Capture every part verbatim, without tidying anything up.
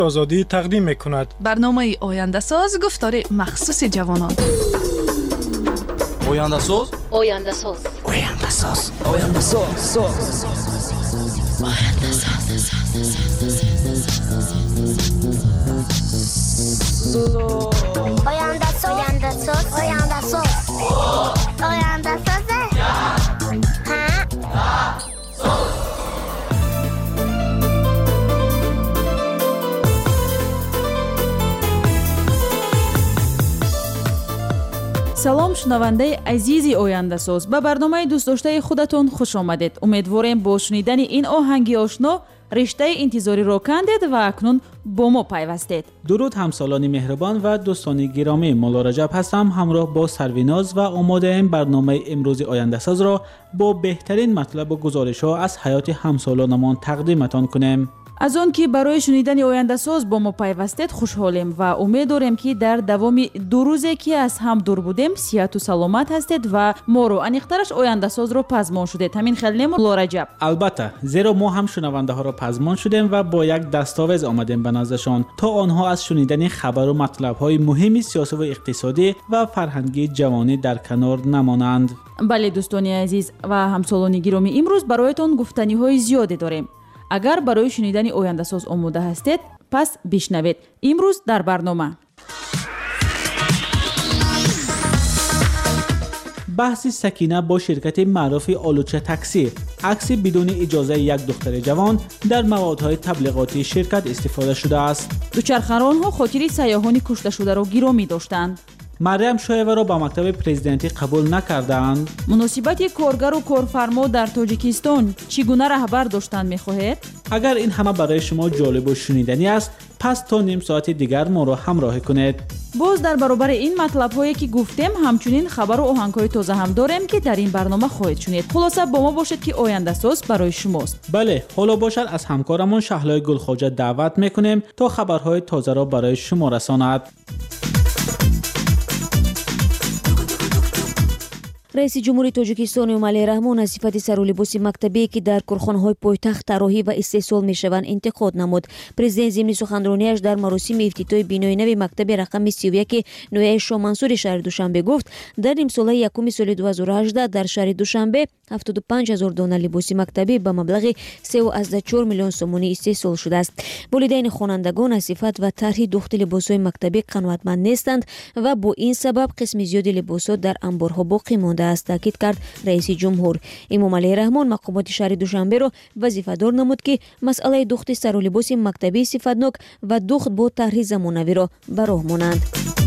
آزادی تقدیم می‌کند. برنامه آینده ساز گفتار مخصوص جوانان. آینده ساز آینده ساز آینده ساز آینده ساز آینده ساز آینده ساز آینده ساز آینده ساز آینده ساز салом шунавандаи азизи ояндасоз, ба барномаи дӯстдоштаи худатон хуш омадед. умедворем бо шунидани ин оҳанги ошно риштаи интизориро кандед ва акнун бо мо пайвастед. درود همسالان مهربان و دوستان گرامی، مولا رجب هستم. همراه با سرویناز و آماده برنامه امروز آینده ساز را با بهترین مطلب و گزارش ها از حیات همسالانمان تقدیمتان کنیم. از آن که برای شنیدن آینده ساز با ما پیوستید خوشحالیم و امید داریم که در دوام دو روزی که از هم دور بودیم صحت و سلامت هستید و ما رو انیخترش آینده ساز رو پزمان شدید. همین خیلی مولا رجب. البته زیرا ما هم شنونده ها را پزمان شدیم و با یک دستاویز آمدیم به نزدشان تا آنها از شنیدن خبر و مطلب های مهم سیاسی و اقتصادی و فرهنگی جوانی در کنار نمانند. بله دوستان عزیز و همسالان گرامی، امروز برایتان گفتنی های زیادی داریم. اگر برای شنیدن آینده ساز آماده هستید پس بشنوید. امروز در برنامه بحث سکینه با شرکت معروف آلوچه تاکسی، عکس بدون اجازه یک دختر جوان در موادهای تبلیغاتی شرکت استفاده شده است. دوچرخه‌ران‌ها خاطر سیاحان کشته شده را گرامی داشتند. مریم شایوه را به مکتب پرزیدنتی قبول نکردند. مناسبت کارگر و کارفرما در تاجیکستان چگونه رهبر داشتن می‌خواهید؟ اگر این همه برای شما جالب و شنیدنی است، پس تا نیم ساعت دیگر ما را همراه کنید. باز در برابر این مطلب هایی که گفتیم همچنین خبر و آهنگ‌های تازه هم داریم که در این برنامه خواهید شنید. خلاصه با ما باشید که آینده ساز برای شماست. بله، حالا باشد از همکارمون شهلای گلخواجه دعوت میکنیم تا خبرهای تازه را برای شما رساند. رئیس جمهوری تاجیکستان امالی رحمان از صفت سرولباس مکتبی که در کارخانه‌های پایتخت طراحی و استحصال میشوند انتقاد نمود. پرزیدنت ضمن سخنرانیش در مراسم افتتاح بنای نو مکتب رقم سی و یک نویه شاه منصور شهر دوشنبه گفت در نیم ساله یکم سال دو هزار و هجده در شهر دوشنبه هفتاد و پنج هزار دانه لباس مکتبی به مبلغ سه و چهار میلیون سومانی استحصال شده است. والدین خوانندگان از صفت و طرح دوخت لباس‌های مکتبی قناعتمند نیستند و با این سبب قسم زیادی لباس‌ها در انبارها باقی مانده است، تاکید کرد رئیس جمهور. امام علی رحمان مقامات شهر دوشنبه را وظیفه‌دار نمود که مسئله دوخت سر و لباس مکتبی صفتناک و دوخت با طرح زمانوی را به راه مانند.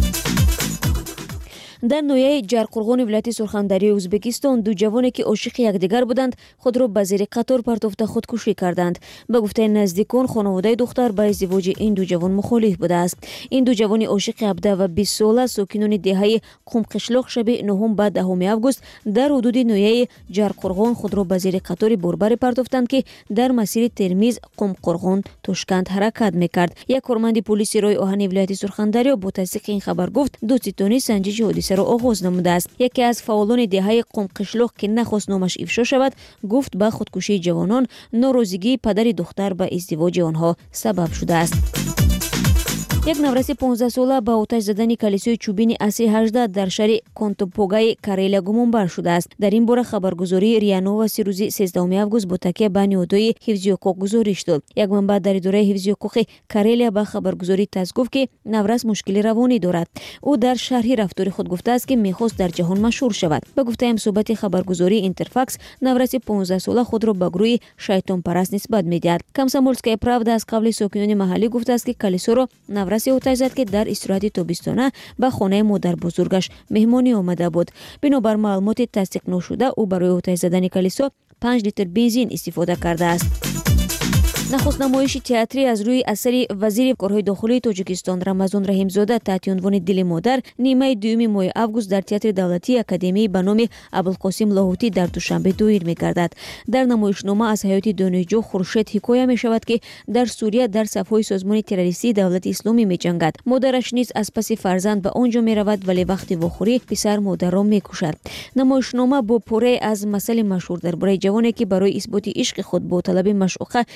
در نویه جرقرغان ولایت سرخندری ازبکستان دو جوانی که عاشق یکدیگر بودند خود را به زیر قطار پرتافته خودکشی کردند. به گفته نزدیکان خانواده دختر به ازدواج این دو جوان مخالف بوده است. این دو جوان عاشق هفده و بیست ساله ساکنان دهه قم قشلاق شب نهم بعد دهم آگوست در حدود نویه جرقرغان خود را به زیر قطار بربر پرتافتند که در مسیر ترمیز قم قرغان تاشکند حرکت میکرد. یک کارمند پلیس رای آهن ولایت سرخندری با تصدیق این خبر گفت دوستانی سنجش حادثه را آغاز نموده است. یکی از فعالان دهه قم قشلاق که نخواست نامش افشا شود گفت به خودکشی جوانان ناراضگی پدر دختر به ازدواج آنها سبب شده است. یک نورس پانزده ساله با آتش زدن کلیسای چوبین اصری هجده در شهر کانتوپوگای کارلیا گمانبر شده است. در این باره خبرگزاری ریانو و روز سیزدهم آگوست با تکیه به نهادهای حفظی حقوق گزارش داد. یک منبع در اداره حفظی حقوق کارلیا به خبرگزاری تاس گفت که نورس مشکل روانی دارد. او در شرح رفتار خود گفته است که میخواست در جهان مشهور شود. به گفته همصحبت خبرگزاری اینترفاکس نورس پانزده ساله خود را به گروه شیطان پرست نسبت میدهد. کامسомольская правда از قبل ساکنان محلی گفته است که کلیسا را نورس آتش زد که در استراحت تابستانه به خانه مادر بزرگش مهمانی آمده بود. بنابر معلومات تصدیق نشده او برای آتش زدن کلیسا پنج لیتر بنزین استفاده کرده است. نخست نمایش تئاتری از روی اثر وزیر کارهای داخلی تاجیکستان رمضان رحیمزاده تحت عنوان دل مادر نیمه دوم ماه آگوست در تئاتر دولتی اکادمی به نام ابوالقاسم لاهوتی در دوشنبه دایر می‌گردد. در نمایشنامه از حیات دانشجو خورشید حکایت می‌شود که در سوریه در صف‌های سازمان تروریستی دولت اسلامی می‌جنگد. مادرش نیز از پس فرزند به آنجا می‌رود ولی وقت واخوری پسر مادر را می‌کشد. نمایشنامه با پره از مسائل مشهور درباره جوانی که برای اثبات عشق خود با طلب معشوقه دل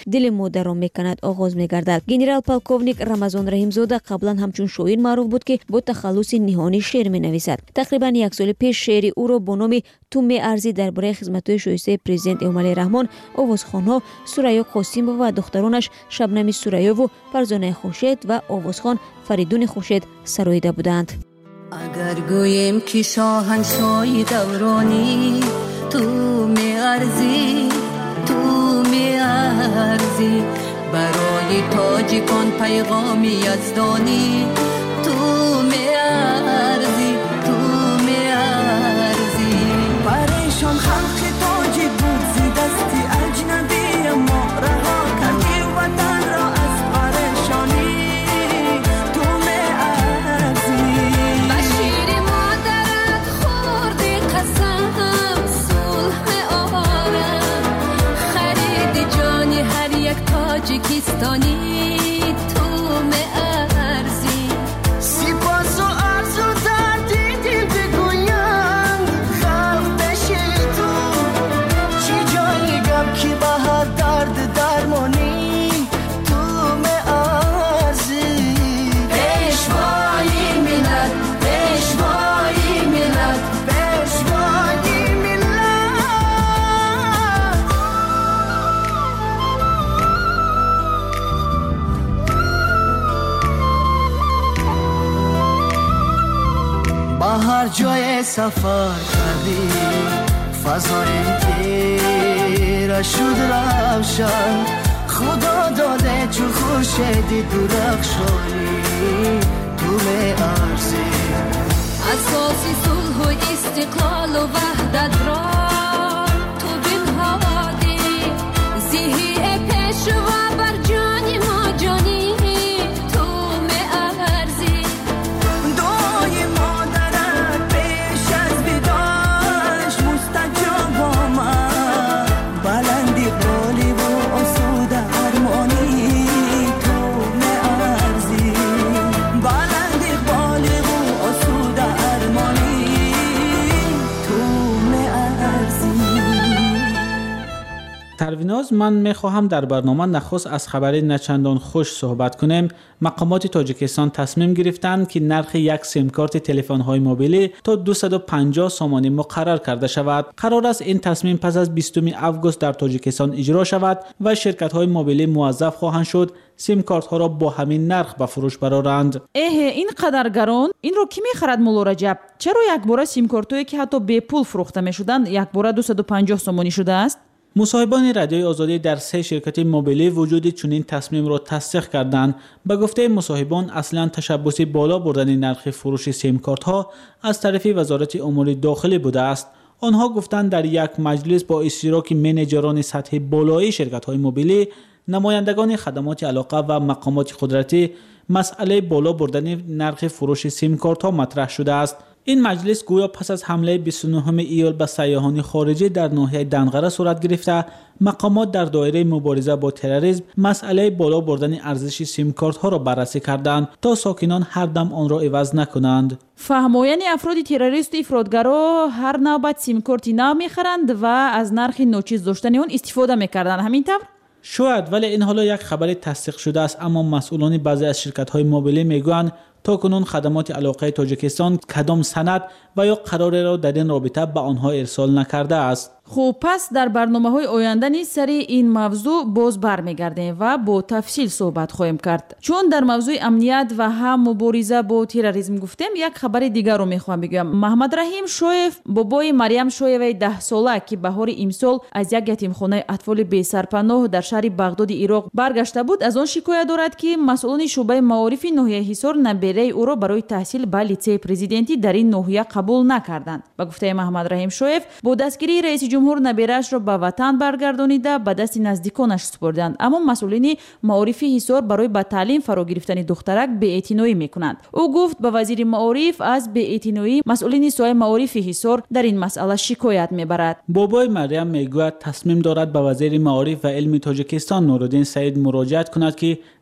مادران میکند آغاز میگردد. گنرال پالکوونیک رمضان رحیمزاده قبلا همچون شاعر معروف بود که با تخلص نهانی شعر مینویسد. تقریبا یک سال پیش شعر او را با نام تو میارزی درباره خدمت‌های شایسته پرزیدنت امام علی رحمان آوازخوان‌ها سوریا قاسم و دخترانش شبنم سوریا و فرزانه خورشید و آوازخوان فریدون خورشید سراییده بودند. اگر گویم که شاهنشاهی دورانی تو میارزی تو میارزی برای تاجیکان پیغامی یزدانی تو میارزی تو میارزی پریشان خلق تاجی بود زی دستی اجنبی ما رها کردی وطن را از پریشانی تو میارزی بشیر مادرت خوردی قسم صلح آرم خرید جانی هر یک تاجیکستانی تو میارزی سپاس و عرض و دردی دل بگویند خلق بشی تو چی جایی گم که به هر درد درمانی تو میارزی پیشوای ملت پیشوای ملت پیشوای ملت با هر جای سفر کردی فضای تیره شد روشن خدا داده چو خورشید درخشانی تو میارزی اساسی صلح و استقلال و وحدت را تو بنهادی زیهی پیشوا بر جان ما جانی تو میارزی دعای مادرت پیش از بیداش مستجاب آمد بلندی قالی و آسود ارمانی تو میارزی بلندی قالی و آسود ارمانی تو میارزی. پرویناز، من میخواهم در برنامه نخست از خبر نچندان خوش صحبت کنیم. مقامات تاجیکستان تصمیم گرفتند که نرخ یک سیم کارت تلفن های موبیلی تا دویست و پنجاه سومانی مقرر کرده شود. قرار است این تصمیم پس از بیستم آگوست در تاجیکستان اجرا شود و شرکت های موبیلی موظف خواهند شد سیم کارت ها را با همین نرخ به فروش برآورند. اه این قدر گران این رو کی میخرد مولا رجب؟ چرا یک باره سیم کارتایی که حتی به پول فروخته میشدند یک باره دویست و پنجاه سومانی شده است؟ مصاحبان رادیوی آزادی در سه شرکت موبیلی وجود چنین تصمیم را تصدیق کردند. به گفته مصاحبان اصلا تشبث بالا بردن نرخ فروش سیم کارت ها از طرف وزارت امور داخلی بوده است. آنها گفتند در یک مجلس با اشتراک منیجران سطح بالایی شرکت های موبیلی، نمایندگان خدمات علاقه و مقامات قدرتی مسئله بالا بردن نرخ فروش سیم کارت ها مطرح شده است. این مجلس گویا پس از حمله بیست و نهم ایول به سیاحان خارجی در ناحیه دنقره صورت گرفته، مقامات در دایره مبارزه با تروریسم مسئله بالا بردن ارزش سیم کارت ها را بررسی کردند تا ساکنان هر دم آن را عوض نکنند. فهمایان افراد تروریست و افراطگرا هر نوبت سیم کارتی نو میخرند و از نرخ ناچیز داشتن آن استفاده میکردند. همین طور شاید، ولی این حالا یک خبر تصدیق شده است، اما مسئولان بعضی از شرکت های موبیلی میگویند تا کنون خدمات علاقه تاجیکستان کدام سند و یا قرار را در این رابطه به آنها ارسال نکرده است. خوب، پس در برنامه‌های آینده نیز سر این موضوع باز برمیگردیم و با تفصیل صحبت خواهیم کرد. چون در موضوع امنیت و هم مبارزه با تروریسم گفتیم، یک خبر دیگر رو میخوام بگم. محمد رحیم شویف، بابای مریم شویوی ده ساله که بهار امسال از یک یتیمخانه اطفال بی سرپناه در شهر بغداد عراق برگشته بود، از آن شکایت دارد که مسئولان شعبه معارف ناحیه حصار نبیره او را برای تحصیل به لیسه پرزیدنتی در این ناحیه قبول نکردند. به گفته محمد رحیم شویف، با دستگیری رئیس جمهور نبیرش را به وطن برگردانیده به دست نزدیکانش سپردند، اما مسئولین معارف حصار برای به تعلیم فرا گرفتن دخترک بی‌اعتنایی میکنند. او گفت به وزیر معارف از بی‌اعتنایی مسئولین سایه معارف حصار در این مسئله شکایت میبرد. بابای مریم میگوید تصمیم دارد به وزیر معارف و علم تاجیکستان نورالدین سعید مراجعت کند که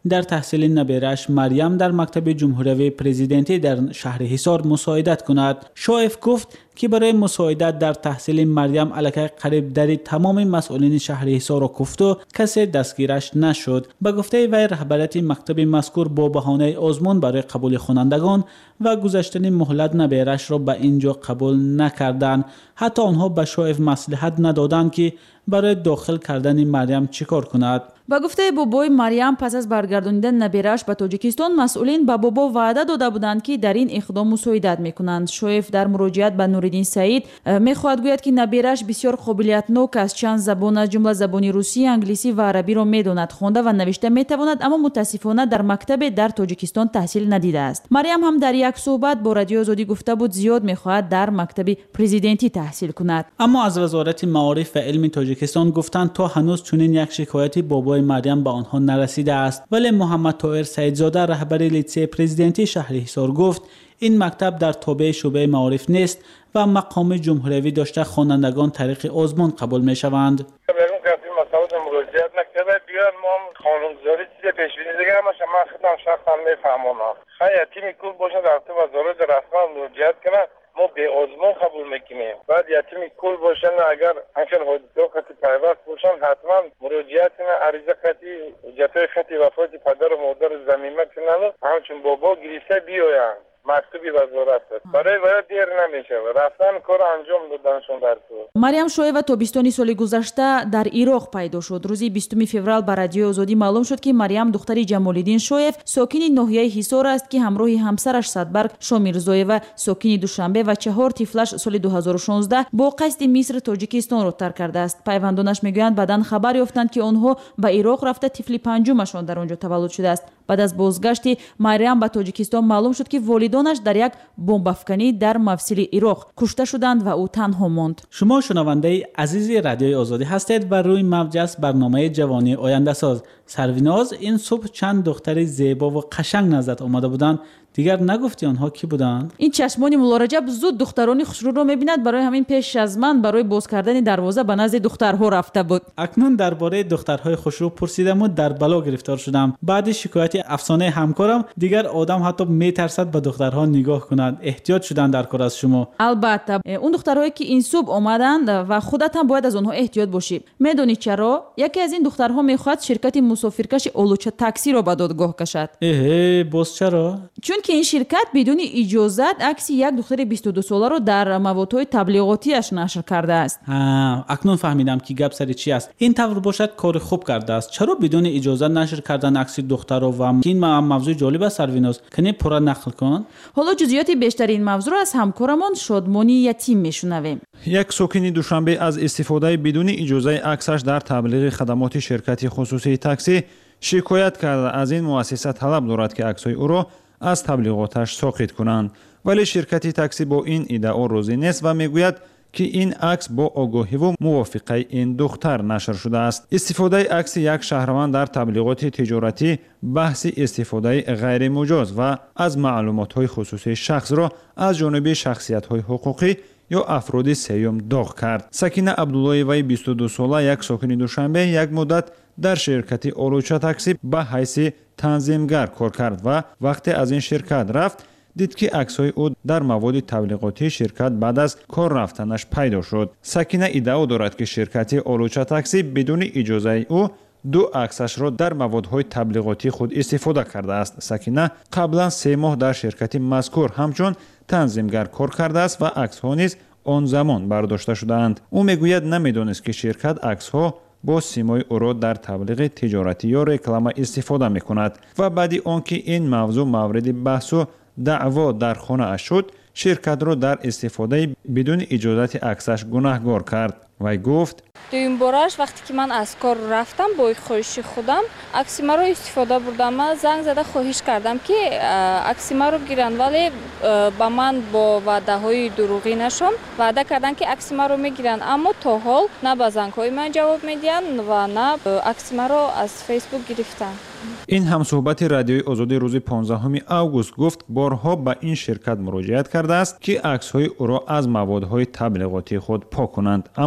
در تحصیل نبیرش مریم در مکتب جمهوری پرزیدنتی در شهر حصار مساعدت کند. شایف گفت که برای مساعدت در تحصیل مریم علاقه قریب در تمام مسئولین شهر حصار را گفت و کسی دستگیرش نشد. به گفته وی رهبریت مکتب مذکور با بهانه آزمون برای قبول خوانندگان و گذاشتن مهلت نبیرش را به اینجا قبول نکردند. حتی آنها به شایف مصلحت ندادند که برای داخل کردن مریم چیکار کند. با گفته بابای مریم پس از برگرداندن نبیرش به تاجیکستان مسئولین به بابا وعده داده بودند که در این اقدام مساعدت میکنند. شایف در مراجعت به نورالدین سعید میخواهد گوید که نبیرش بسیار قابلیتناک است، چند زبان از جمله زبان روسی، انگلیسی و عربی را میداند، خوانده و نوشته میتواند، اما متاسفانه در مکتب در تاجیکستان تحصیل ندیده است. مریم هم در یک صحبت با رادیو آزادی گفته بود زیاد میخواهد در مکتب پرزیدنتی تحصیل کند. اما از وزارت معارف و علم تاجیکستان گفتند تا هنوز چنین یک شکایتی بابای مریم به آنها نرسیده است. ولی محمد طاهر سعیدزاده رهبر لیسه پرزیدنتی شهر حصار گفت این مکتب در تابع شعبه معارف نیست و مقام جمهوری داشته خوانندگان طریق آزمون قبول می شوند. مسائل مراجعت نکرده بیان ما قانونگذاری چیز پیشبینی دیگه همش من خودم شخصا میفهمونم. خیلی یتیمی کول باشه در تو وزارت رسما مراجعت کنه ما به آزمون قبول میکنیم. بعد یتیمی کول باشن اگر همچنین حدودی خطی پیوست باشن حتما مراجعت کنه، عریضه خطی جتای خطی وفات پدر و مادر زمینه کنن همچون بابا گریسته بیاین مکتوبی وزارت است. برای باید دیر نمیشه رفتن کار انجام دادنشون در تو. مریم شایف تابستان سال گذشته در عراق پیدا شد. روزی بیستم فوریه بر رادیو آزادی معلوم شد که مریم دختری جمال‌الدین شایف ساکن ناحیه حصار است که همراه همسرش صدبرگ شامیرزایeva ساکن دوشنبه و چهار طفلش سال دو هزار و شانزده با قصد مصر تاجیکستان را ترک کرده است. پیوندانش میگویند بعداً خبر یافتند که آنها به عراق رفته طفل پنجمشان در آنجا تولد شده است. بعد از بازگشت مریم به تاجیکستان معلوم شد که والدانش در یک بمبافکنی در مفصل عراق کشته شدند و او تنها ماند. شما شنونده عزیز رادیوی آزادی هستید و روی موج است برنامه جوانی آینده ساز. سرویناز این صبح چند دختر زیبا و قشنگ نزد آمده بودند. دیگر نگفتی آنها کی بودند؟ این چشمان مولارجب زود دخترانی خوشرو را می‌بیند. برای همین پیش از من برای باز کردن دروازه به نزد دخترها رفته بود. اکنون درباره دخترهای خوشرو پرسیدم و در بلا گرفتار شدم. بعد شکایت افسانه همکارم دیگر آدم حتی میترسد به دخترها نگاه کند. احتیاط شدن در کار از شما. البته اون دخترهایی که این صبح آمدند و خودت هم باید از آنها احتیاط باشی. میدونی چرا؟ یکی از این دخترها میخواد شرکت مسافرکش اولوچه تاکسی را به دادگاه کشد. اه باز چرا؟ چون که این شرکت بدون اجازت عکس یک دختر بیست و دو ساله رو در موادهای تبلیغاتیش نشر کرده است. ها اکنون فهمیدم که گپ سر چی است. این طور باشد کار خوب کرده است. چرا بدون اجازت نشر کردن عکس دختر رو؟ و این موضوع جالب است سرویناز. کنی پورا نقل کن. حالا جزئیات بیشتر این موضوع را از همکارمان شادمانی یتیم میشنویم. یک ساکن دوشنبه از استفاده بدون اجازه عکسش در تبلیغ خدمات شرکت خصوصی تاکسی شکایت کرده. از این مؤسسه طلب دارد که عکس‌های او را از تبلیغاتش ساقط کنند. ولی شرکت تاکسی با این ادعا راضی نیست و میگوید که این عکس با آگاهی و موافقه این دختر نشر شده است. استفاده عکس یک شهروند در تبلیغات تجارتی بحث استفاده غیر مجاز و از معلومات‌های خصوصی شخص را از جانب شخصیت‌های حقوقی یا افراد سیوم داغ کرد. سکینه عبدالله وی بیست و دو ساله یک ساکن دوشنبه یک مدت در شرکت اولوچه تاکسی به حیث تنظیمگر کار کرد و وقتی از این شرکت رفت دید که عکس‌های او در مواد تبلیغاتی شرکت بعد از کار رفتنش پیدا شد. سکینه ادعا دارد که شرکت اولوچه تاکسی بدون اجازه او دو عکسش را در موادهای تبلیغاتی خود استفاده کرده است. سکینه قبلا سه ماه در شرکت مذکور همچون تنظیمگر کار کرده است و عکس‌ها نیز آن زمان برداشته شدند. او میگوید نمیدانست که شرکت عکس‌ها با سیمای او را در تبلیغ تجارتی یا رکلام استفاده میکند و بعدی آنکه این موضوع مورد بحث و دعوا در خانه اش شد شرکت را در استفاده بدون اجازت عکسش گناهکار کرد. وی گفت دویم بارش وقتی که من از کار رفتم با خواهش خودم عکس ما رو استفاده بردم. من زنگ زده خواهش کردم که عکس ما رو گیرن ولی با من با وعده های دروغی نشون وعده کردن که عکس ما رو میگیرن، اما تا حال نه به زنگ های من جواب میدن و نه عکس ما رو از فیسبوک گرفتن. این هم صحبت رادیوی آزادی روز پانزدهم آگوست گفت بارها به این شرکت مراجعت کرده است که عکس‌های او را از موادهای تبلیغاتی خود پاک کنند، اما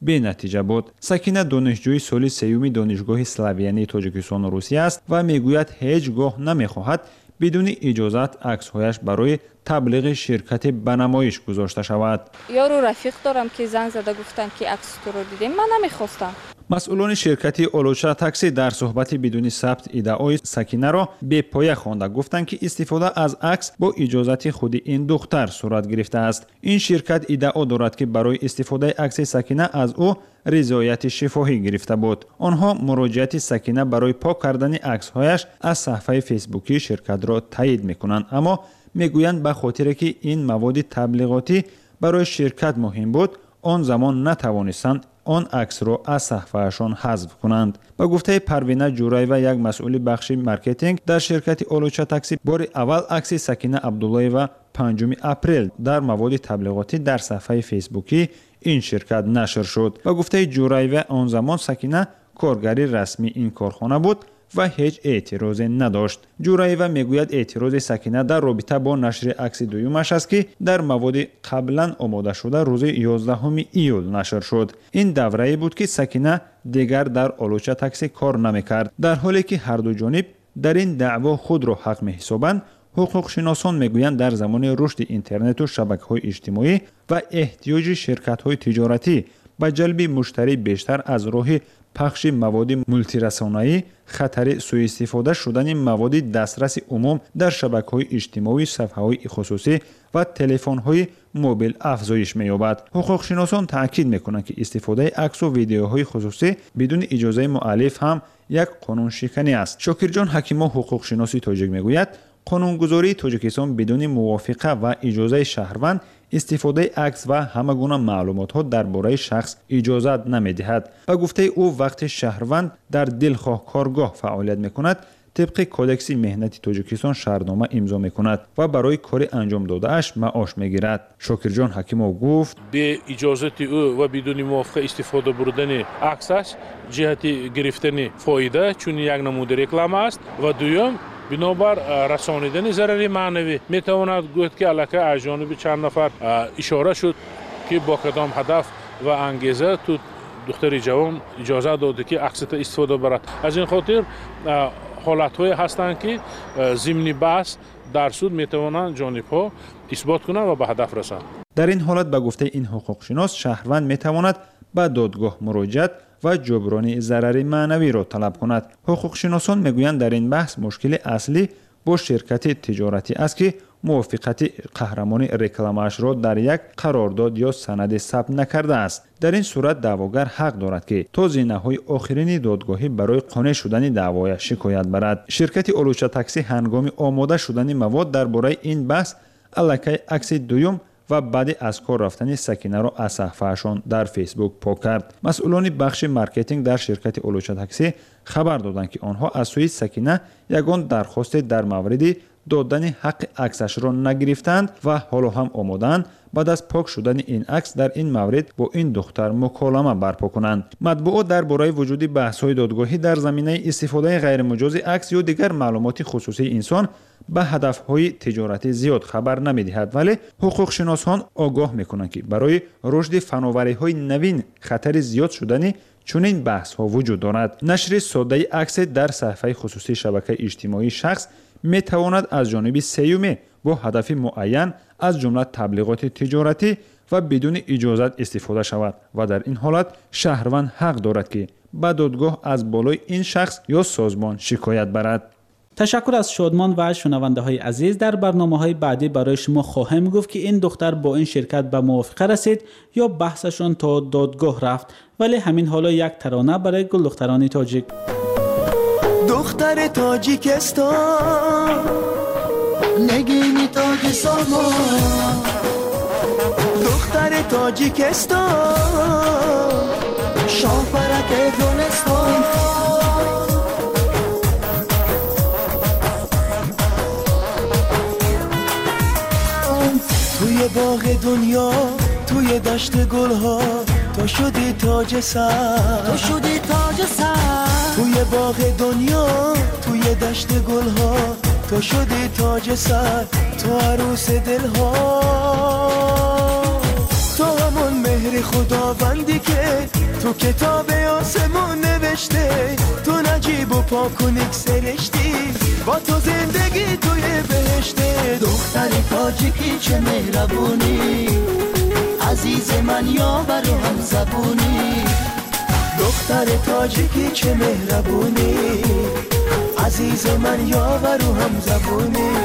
бенатиҷа буд. Сакина донишҷӯи соли сеюми донишгоҳи Славянии Тоҷикистону Русия аст ва мегӯяд ҳеҷ гоҳ намехоҳад бидуни иҷозат аксҳояш барои таблиғи ширкати ба намоиш гузошта шавад. Ёру рафиқ дорам ки занг зада гуфтанд ки акситро дидем, ман намехостам. масъулони ширкати Олуча такси дар суҳбати бидуни сабт иддаои Сакинаро бепоя хонда гуфтанд ки истифода аз акс бо иҷозати худи ин духтар сурат гирифтааст. Ин ширкат иддао дорад ки барои истифодаи акси Сакина аз ӯ ризояти шифоҳӣ гирифта буд. онҳо муроҷиати Сакина барои пок кардани аксҳояш аз саҳифаи фейсбукии ширкатро таъид мекунанд, аммо мегӯянд ба хотире ки ин маводи таблиғотӣ барои ширкат муҳим буд, он замон натавонистанд он аксро аз саҳифаашон ҳазф кунанд. ба гуфтаи Парвина Ҷураева, як масъули бахши маркетинг дар ширкати Олуча такси, бори аввал акси Сакина Абдуллоева панҷуми апрел дар маводи таблиғотӣ дар саҳифаи фейсбукӣ ин ширкат нашр шуд. ба гуфтаи Ҷураева, он замон Сакина коргари расмии ин корхона буд ва ҳеҷ эътирозе надошт. Ҷураева мегӯяд эътирози Сакина дар робита бо нашри акси дуюмаш аст ки дар маводи қаблан омодашуда рӯзи ёздаҳуми июл нашр шуд. ин даврае буд ки Сакина дигар дар Олуча такси кор намекард. дар ҳоле ки ҳарду ҷониб дар ин даъво худро ҳақ меҳисобанд, ҳуқуқшиносон мегӯянд дар замони рушди интернету шабакаҳои иҷтимоӣ ва эҳтиёҷи ширкатҳои тиҷоратӣ ба ҷалби муштарӣ бештар аз роҳи пахши маводи мултирасонаӣ, хатари сӯистифода шудани маводи дастраси умум дар шабакаҳои иҷтимоӣ, сафҳаҳои хусусӣ ва телефонҳои мобил афзоиш меёбад. ҳуқуқшиносон таъкид мекунанд ки истифодаи аксу видеоҳои хусусӣ бидуни иҷозаи муаллиф ҳам як қонуншиканӣ аст. Шокирҷон Ҳакимов, ҳуқуқшиноси тоҷик, мегӯяд қонунгузории Тоҷикистон бидуни мувофиқа ва иҷозаи шаҳрванд истифодаи акс ва ҳама гуна маълумотҳо дар бораи шахс иҷозат намедиҳад. ба гуфтаи ӯ, вақте шаҳрванд дар дилхоҳ коргоҳ фаъолият мекунад, тибқи кодекси меҳнати Тоҷикистон шаҳрнома имзо мекунад ва барои кори анҷом додааш маош мегирад. Шокирҷон Ҳакимов гуфт: бе иҷозати ӯ ва бидуни мувофиқа истифода бурдани аксаш ҷиҳати гирифтани фоида чун як намуди реклама аст ва дуюм бинобар расонидани зарари маънавӣ метавонад гӯяд ки аллакай аз ҷониби чанд нафар ишора шуд ки бо кадом ҳадаф ва ангеза ту духтари ҷавон иҷозат дода ки аксита истифода барад. аз ин хотир ҳолатҳое ҳастанд ки зимни баҳс дар суд метавонанд ҷонибҳо исбот кунанд ва ба ҳадаф расанд. дар ин ҳолат, ба гуфтаи ин ҳуқуқшинос, шаҳрванд метавонад ба додгоҳ муроҷиат ва ҷуброни зарари маънавиро талаб кунад. ҳуқуқшиносон мегӯянд, дар ин баҳс мушкили аслӣ бо ширкати тиҷоратӣ аст ки мувофиқати қаҳрамони рекламаашро дар як қарордод ё санаде сабт накардааст. дар ин сурат даъвогар ҳақ дорад ки то зинаҳои охирини додгоҳӣ барои қонеъ шудани даъвояш шикоят барад. ширкати Олуча такси ҳангоми омода шудани мавод дар бораи ин баҳс аллакай акси дуюм ва баъди аз кор рафтани Сакинаро аз саҳифаашон дар фейсбук пок кард. масъулони бахши маркетинг дар ширкати Олуча такси хабар доданд ки онҳо аз сӯи Сакина ягон дархосте дар мавриди додани ҳаққи аксашро нагирифтанд ва ҳоло ҳам омодаанд баъд аз пок шудани ин акс дар ин маврид бо ин духтар муколама барпо кунанд. матбуот дар бораи вуҷуди баҳсҳои додгоҳӣ дар заминаи истифодаи ғайримуҷози акс ё дигар маълумоти хусусии инсон ба ҳадафҳои тиҷоратӣ зиёд хабар намедиҳад, вале ҳуқуқшиносҳон огоҳ мекунанд ки барои рушди фановариҳои навин хатари зиёд шудани чунин баҳсҳо вуҷуд дорад. нашри соддаи аксе дар саҳифаи хусусии шабакаи иҷтимоии шахс метавонад аз ҷониби сеюме бо ҳадафи муайян аз ҷумла таблиғоти тиҷоратӣ ва бидуни иҷозат истифода шавад ва дар ин ҳолат шаҳрванд ҳақ дорад ки ба додгоҳ аз болои ин шахс ё созмон шикоят барад. تشکر از شادمان و شنونده های عزیز. در برنامه های بعدی برای شما خواهم گفت که این دختر با این شرکت به موافقه رسید یا بحثشان تا دادگاه رفت، ولی همین حالا یک ترانه برای گل دختران تاجیک. دختر تاجیکستان نگینی تاج سامان، دختر تاجیکستان شاپرک گلستان، توی باغ دنیا توی دشت گلها تو شدی تاج سر، تو شدی تاج سر، توی باغ دنیا توی دشت گلها تو شدی تاج سر، تو عروس دلها، تو همون مهر خداوندی که تو کتاب آسمون نوشته تو نجیب و پاکونیک سرشتی با تو زندگی توی بهشته دختر تاجیکی چه مهربونی عزیز من یاور و هم زبونی دختر تاجیکی چه مهربونی عزیز من یاور و هم زبونی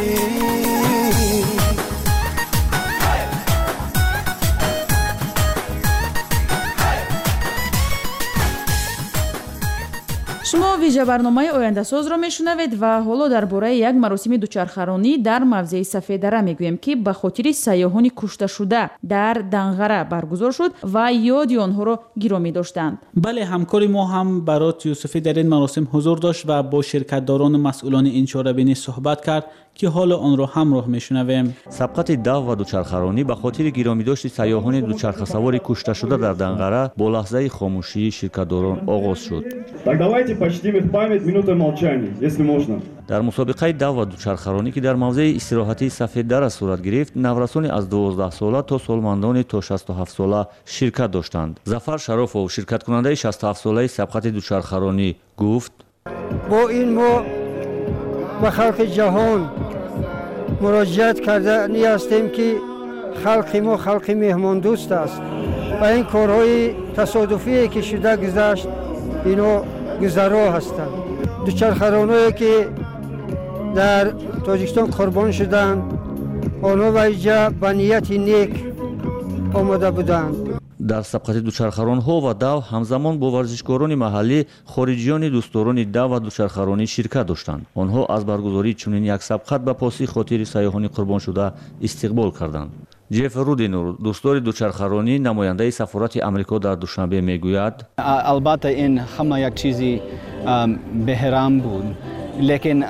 шумо вижа барномаи ояндасозро мешунавед ва ҳоло дар бораи як маросими дучархаронӣ дар мавзеи сафедара мегӯем ки ба хотири сайёҳони кушташуда дар данғара баргузор шуд ва ёди онҳоро гиромӣ доштанд. бале ҳамкори мо ҳам барот юсуфӣ дар ин маросим ҳузур дошт ва бо ширкатдорону масъулони ин чорабинӣ суҳбат кард ки ҳоло онро ҳамроҳ мешунавем. сабқати дав ва дучархаронӣ ба хотири гиромидошти сайёҳони дучархасавори кушташуда дар данғара бо лаҳзаи хомӯшии ширкатдорон оғоз шуд. Почтим их память минутой молчания, если можно. дар мусобиқаи дав ва дучархаронӣ ки дар мавзеи истироҳатии Сафеддара сурат гирифт, наврасони аз дувоздаҳсола то солмандони то шасту ҳафтсола ширкат доштанд. Зафар Шарофов, ширкаткунандаи шасту ҳафтсолаи сабқати дучархаронӣ гуфт: бо ин мо ба халқи ҷаҳон муроҷиат кардани ҳастем ки халқи мо халқи меҳмондӯст аст ва ин корҳои тасодуфие ки шуда гузашт ино гузаро ҳастанд. дучархароное ки дар тоҷикистон қурбон шуданд онҳо ва иҷа ба нияти нек омода буданд. дар сабқати дучархаронҳо ва дав ҳамзамон бо варзишгорони маҳаллӣ хориҷиёни дӯстдорони дав ва дучархаронӣ ширкат доштанд. онҳо аз баргузории чунин як сабқат ба поси хотири сайёҳони қурбоншуда истиқбол карданд. ҷеф рудинур, дӯстдори дучархаронӣ, намояндаи сафорати амрико дар Душанбе мегӯяд: албатта ин ҳама як чизи беҳрам буд, лекин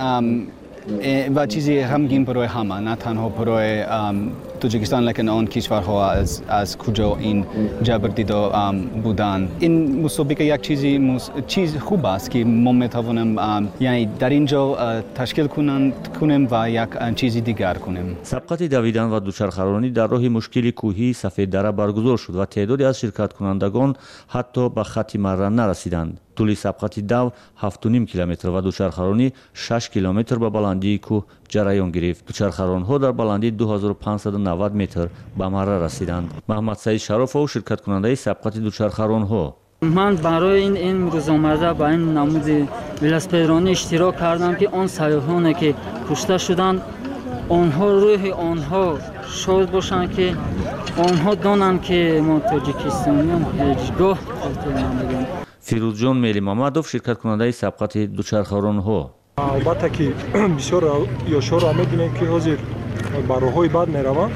ва чизи ғамгин барои ҳама, на танҳо барои Тоҷикистон, лекин он кишварҳо аз куҷо ин ҷабрдидо буданд. Ин мусобиқа як чизи чиз хуб аст ки мо метавонем яъни дар ин ҷо ташкил кунем ва як чизи дигар кунем. сабқати давидан ва дучархаронӣ дар роҳи мушкили кӯҳии Сафеддара баргузор шуд ва теъдоде аз ширкаткунандагон ҳатто ба хатти марра нарасиданд. тӯли сабқати дав ҳафту ним километр ва дучархаронӣ шаш километр ба баландии кӯҳ ҷараён гирифт. дучархаронҳо дар баландии ду ҳазору панҷсаду навад метр ба марра расиданд. Маҳмадсаид Шарофов, ширкаткунандаи сабқати дучархаронҳо: ман барои ин имрӯз омада ба ин намуди велосипедронӣ иштирок кардам ки он сайёҳоне ки кушта шуданд онҳо рӯҳи онҳо шод бошанд ки онҳо донанд ки мо тоҷикистониён ҳеҷ гоҳ хотир намедем. фирӯзҷон Мелимамадов, ширкаткунандаи сабқати дучархаронҳо: албатта ки бисёр ёшҳоро мебинем ки ҳозир ба роҳҳои бад мераванд.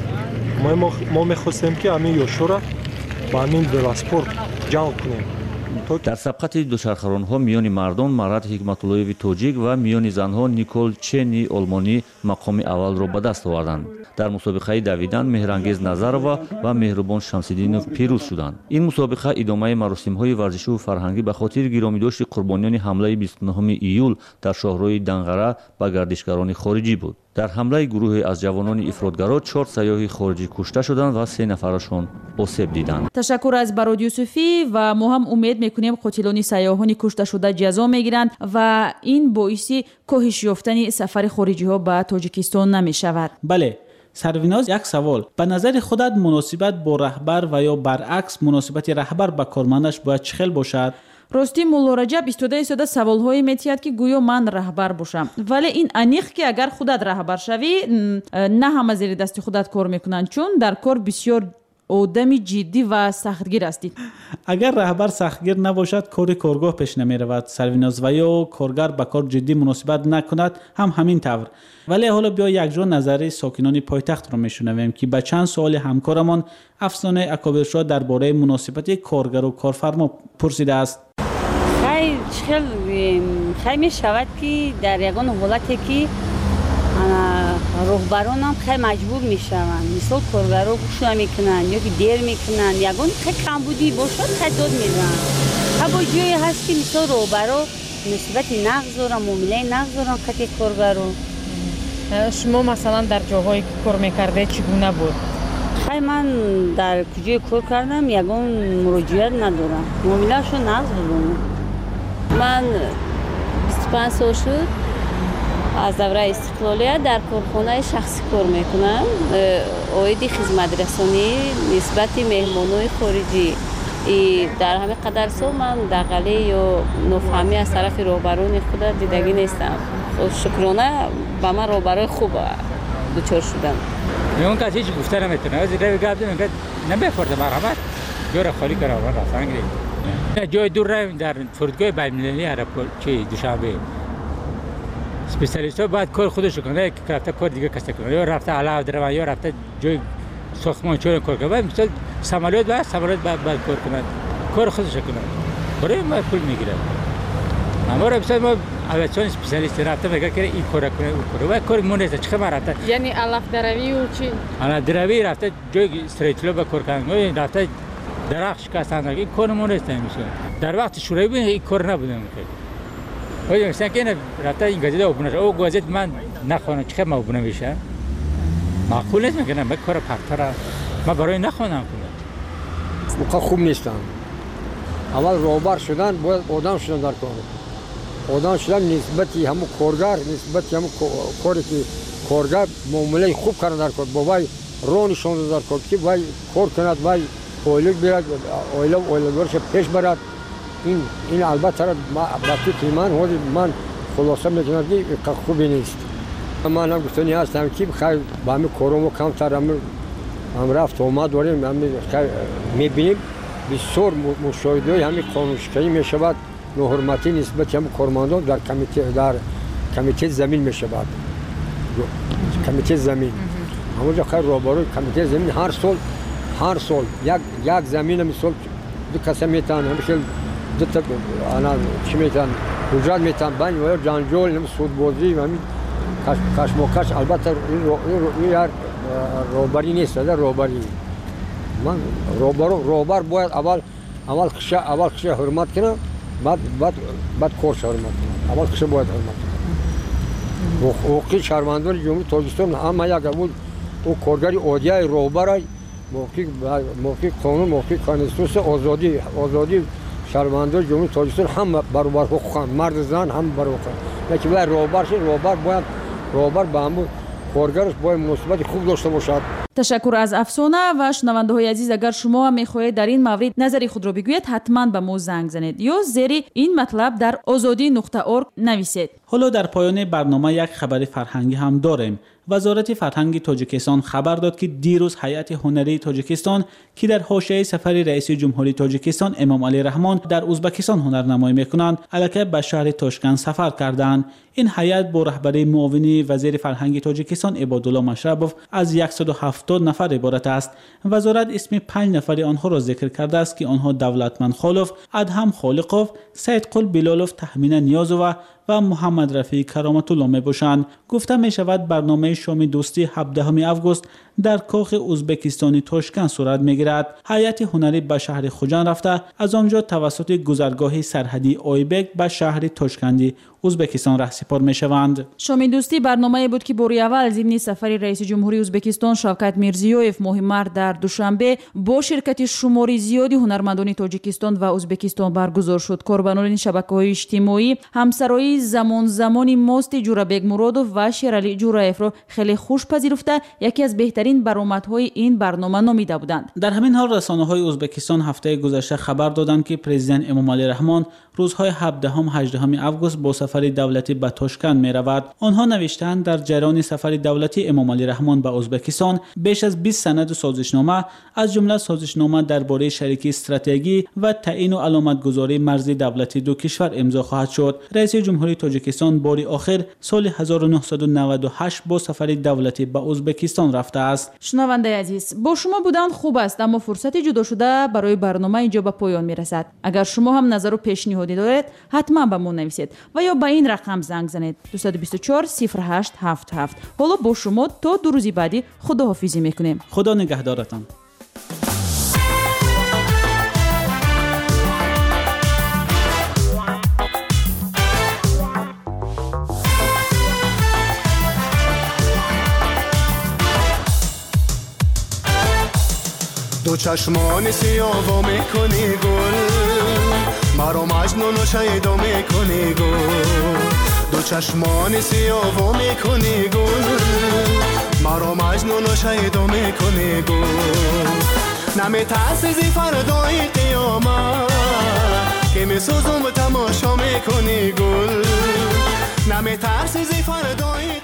мо мехостем ки ҳамин ёшҳоро ба ҳамин велоспорт ҷалб кунем. дар сабқати дучархаронҳо миёни мардон Марат Ҳикматуллоеви тоҷик ва миёни занҳо Никол Чени олмонӣ мақоми аввалро ба даст оварданд. дар мусобиқаи давидан Меҳрангез Назарова ва Меҳрубон Шамсиддинов пирӯз шуданд. ин мусобиқа идомаи маросимҳои варзишиву фарҳангӣ ба хотири гиромидошти қурбониёни ҳамлаи бисту нӯҳуми июл дар шоҳрои Данғара ба гардишгарони хориҷӣ буд. дар ҳамлаи гурӯҳе аз ҷавонони ифротгаро чор сайёҳи хориҷӣ кушта шуданд ва се нафарашон осеб диданд. ташаккур аз Барод Юсуфӣ ва мо ҳам умед мекунем қотилони сайёҳони кушташуда ҷазо мегиранд ва ин боиси коҳиш ёфтани сафари хориҷиҳо ба Тоҷикистон намешавад. бале, Сарвиноз, як савол. ба назари худат муносибат бо раҳбар ва ё баръакс муносибати раҳбар ба кормандаш бояд чӣ хел бошад? рости мулло Раҷаб истода истода саволҳое метиҳад ки гӯё ман раҳбар бошам, вале ин аниқ ки агар худат раҳбар шавӣ на ҳама зери дасти худат кор мекунанд, чун дар кор бисёр одами ҷиддӣ ва сахтгир ҳастӣ. агар раҳбар сахтгир набошад, кори коргоҳ пеш намеравад. Сарвиноз ва ё коргар ба кор ҷиддӣ муносибат накунад, ҳам ҳамин тавр. вале ҳоло биё якҷо назари сокинони пойтахтро мешунавем ки ба чанд суоли ҳамкорамон Афсонаи Акобиршоҳ дар бораи муносибати коргару корфармо пурсидааст. хай мешавад ки дар ягон ҳолате ки роҳбаронам хай маҷбур мешаванд, мисол коргаро гӯш намекунанд ё ки дер мекунанд, ягон хай камбудӣ бошад хай дод мезананд. ҳа бо ҷое ҳаст ки мисол роҳбаро муносибати нағз доранд, муомилаи нағз доранд хати коргаро. шумо масалан дар ҷоҳое ки кор мекардед чӣ гуна буд? خیلی من در کجای کار کردم یگان مراجعت ندارم. معامله شو نقض بودم. من بیست و پنج سال شد از دوره استقلالیت در کارخانه شخصی کار میکنم. عاید خدمت رسانی نسبت مهمانای خارجی در همه قدر سال من دغله یا نفهمی از طرف رهبران خود دیدگی نیستم. شکرانه به من رهبرای خوب دچار شدن. اون کسی هیچ گفته نمیتونه. از دیگه گفتم میگه نمیفرده مرحمت. جور خالی کرده و رفتن گرفت. جای دور رفتیم در فرودگاه بین‌المللی آیرپورت چی دوشنبه. اسپیشالیست ها باید کار خودش کنه که رفته کار دیگه کسی کنه. یا رفته علاوه درمان یا رفته جای ساختمان چون کار کنه. مثلا سمالیات باید سمالیات باید باید کار کنه. کار خودش کنه. برای ما پول میگیره. اما مثلا ما اولیان اسپیشالیست رفته میگه که این کار کنه اون کار. و کار مونده چه خبر رفته. یعنی علف دروی و چی؟ علف دروی رفته جای استریتلو با کار کنه. رفته درخت شکستن این کار مونده میشه. در وقت شورای بود این کار نبوده میشه. ولی مثلا که این رفته این گازیده اوبونه او گازید من نخوانم چه ما اوبونه میشه. معقول نیست میگه من کار پرتره ما برای نخوانم کنم. موقع خوب نیستن. اول روبر شدن باید آدم شدن در کار. آدم شدن نسبتی همون کارگر نسبتی همون کاری که کارگر معامله خوب کردن در کار. بابای رونشون در کار که وای کار کند وای اولک بیاد اولا اولگورش پیش برد. این این البته با تو من هودی من خلاصه میگم که خوبی نیست. من هم گفتنی هستم که خیلی با همین کارمو کم تر هم هم رفت اومد داریم هم میبینیم بسیار مشاهده همین قانونشکنی میشود ناحرمتی نسبت همین کارمندان در کمیته در کمیته زمین میشود. کمیته زمین همونجا خیلی روبروی کمیته زمین هر سال هر سال یک یک زمین مثال دو کسی میتونن همیشه دو تا انا چی میتونن اجرا میتونن بانی و جانجول نم سودبازی و همین کاش کاش موکاش البته این یار روبری نیست در روبری من روبر روبر باید اول اول خش اول خش حرمت کنه بعد بعد بعد کورس حرمت کنه اول خش باید حرمت کنه حقوقی شهروندان جمهوری تاجیکستان اما یک اول او کارگری اودیای روبرای موقعی موقعی قانون موقعی کانستیتوس آزادی آزادی شهروندان جمهوری تاجیکستان هم برابر حقوق مرد زن هم برابر حقوق لیکن باید روبر شه روبر باید روبر به همون کارگرش باید مناسبت خوب داشته باشد. تشکر از افسانه و شنونده های عزیز اگر شما هم میخواهید در این مورد نظری خود را بگویید حتما به ما زنگ زنید یا زیر این مطلب در آزادی نقطه اورگ نویسید. حالا در پایان برنامه یک خبر فرهنگی هم داریم. وزارت فرهنگ تاجیکستان خبر داد که دیروز هیئت هنری تاجیکستان که در حاشیه سفر رئیس جمهوری تاجیکستان امام علی رحمان در ازبکستان هنرنمایی میکنند الکی به شهر تاشکند سفر کردند. این هیئت با رهبری معاون وزیر فرهنگ تاجیکستان عبادالله مشربوف از صد و هفتاد نفر عبارت است. وزارت اسم پنج نفر آنها را ذکر کرده است که آنها دولتمند خالوف، ادهم خالقوف، سید قل بلالوف، تهمینه نیازوف و محمد رفیع کرامت الله می باشند. گفته می شود برنامه شام دوستی هفدهم آگوست در کاخ ازبکستانی تاشکند صورت می گیرد. هیئت هنری به شهر خوجند رفته از آنجا توسط گذرگاه سرحدی آیبک به شهر تاشکندی ازبکستان رهسپار می شوند. شام دوستی برنامه بود که باری اول ضمن سفر رئیس جمهوری ازبکستان شوکت میرزیویف ماه مارس در دوشنبه با شرکت شماری زیادی هنرمندان تاجیکستان و ازبکستان برگزار شد. کاربران شبکه‌های اجتماعی همسرایی زمان زمانی ماست جورابک مرادوف و شیرعلی جورایف را خیلی خوش پذیرفته یکی از بهترین برآمدهای این برنامه نامیده بودند. در همین حال رسانه‌های ازبکستان هفته گذشته خبر دادند که پرزیدنت امام علی رحمان روزهای هفدهم هجدهم آگوست با سفر دولتی به تاشکند می رود. آنها نوشتند در جریان سفر دولتی امام علی رحمان به ازبکستان بیش از بیست سند و سازشنامه از جمله سازشنامه درباره شریکی استراتژی و تعیین و علامتگذاری مرزی دولتی دو کشور امضا خواهد شد. رئیس جمهوری تاجیکستان باری آخر سال هزار و نهصد و نود و هشت با سفر دولتی به ازبکستان رفته است. شنونده عزیز، با شما بودن خوب است اما فرصت جدا شده برای برنامه اینجا به پایان می رسد. اگر شما هم نظر و پیشنهادی دارید حتما به ما نویسید و یا به این رقم زنگ زنید دو دو چهار صفر هشت هفت هفت. حالا با شما تا دو روزی بعدی خداحافظی میکنیم. خدا نگهدارتان. دو چشمان سیاه میکنی گل مرا مجنون و شیدا میکنی گل دو چشمان سیاه میکنی گل مرا مجنون و شیدا میکنی گل نمیترسی زی فردای قیامت که میسوزم و تماشا میکنی گل نمیترسی زی فردای